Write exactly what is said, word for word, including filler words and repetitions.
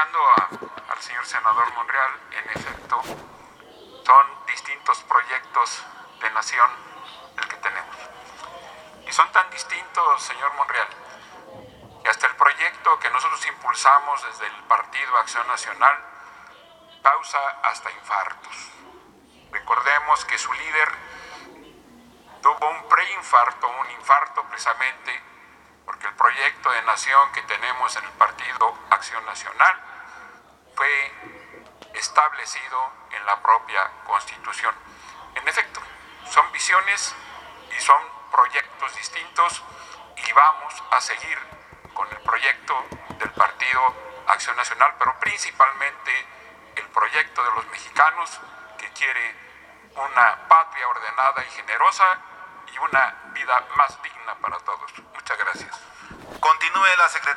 escuchando a, al señor senador Monreal, en efecto, son distintos proyectos de nación el que tenemos. Y son tan distintos, señor Monreal, que hasta el proyecto que nosotros impulsamos desde el Partido Acción Nacional causa hasta infartos. Recordemos que su líder tuvo un preinfarto, un infarto precisamente porque el proyecto de nación que tenemos en el Partido Acción Nacional fue establecido en la propia Constitución. En efecto, son visiones y son proyectos distintos y vamos a seguir con el proyecto del Partido Acción Nacional, pero principalmente el proyecto de los mexicanos que quiere una patria ordenada y generosa y una vida más digna para todos. Muchas gracias. Continúe la secretaria.